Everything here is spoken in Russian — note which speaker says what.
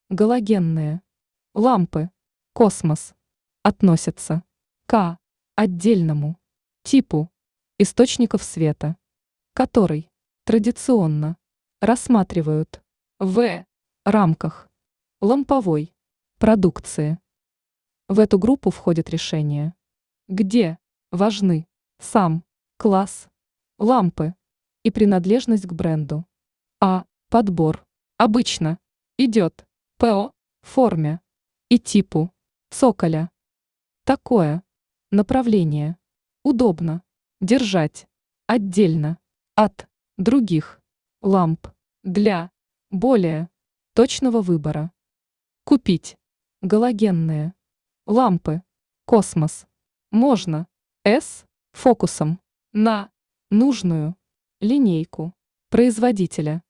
Speaker 1: Галогенные лампы, космос, относятся к отдельному типу источников света, который традиционно рассматривают в рамках ламповой продукции. В эту группу входят решения, где важны сам класс лампы и принадлежность к бренду, а подбор обычно идет по форме и типу цоколя. Такое направление удобно держать отдельно от других ламп для более точного выбора. Купить галогенные лампы «Космос» можно с фокусом на нужную линейку производителя.